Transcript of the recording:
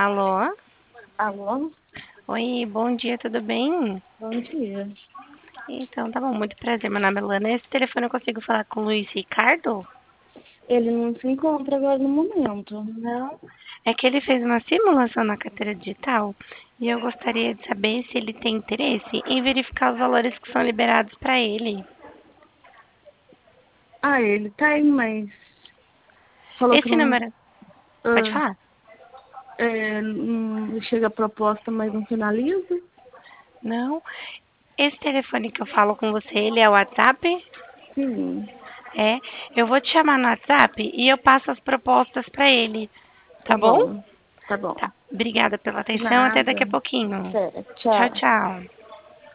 Alô? Alô? Oi, bom dia, tudo bem? Bom dia. Então, tá bom, muito prazer. Meu nome é Luana. Esse telefone eu consigo falar com o Luiz Ricardo? Ele não se encontra agora no momento. Não. É que ele fez uma simulação na carteira digital e eu gostaria de saber se ele tem interesse em verificar os valores que são liberados para ele. Ah, ele tá aí, mas falou que Esse não, número. Pode falar? não chega a proposta, mas não finaliza. Não. Esse telefone que eu falo com você, ele é o WhatsApp? Sim, É. Eu vou te chamar no WhatsApp e eu passo as propostas para ele. tá Tá bom? bom. Tá bom. Tá. Obrigada pela De atenção. Até daqui a nada. pouquinho. Até, Tchau, tchau. tchau.